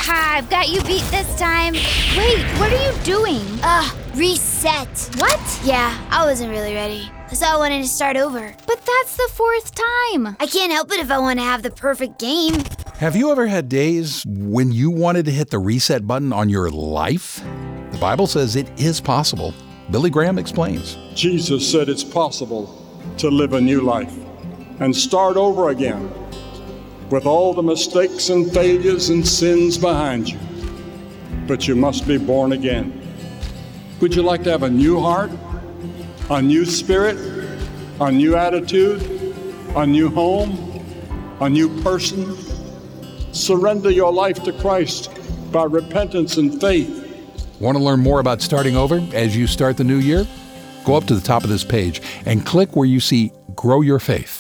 Ha, I've got you beat this time. Wait, what are you doing? Reset. What? Yeah, I wasn't really ready. So I wanted to start over. But that's the 4th time. I can't help it if I want to have the perfect game. Have you ever had days when you wanted to hit the reset button on your life? The Bible says it is possible. Billy Graham explains. Jesus said it's possible to live a new life and start over again with all the mistakes and failures and sins behind you. But you must be born again. Would you like to have a new heart, a new spirit, a new attitude, a new home, a new person? Surrender your life to Christ by repentance and faith. Want to learn more about starting over as you start the new year? Go up to the top of this page and click where you see Grow Your Faith.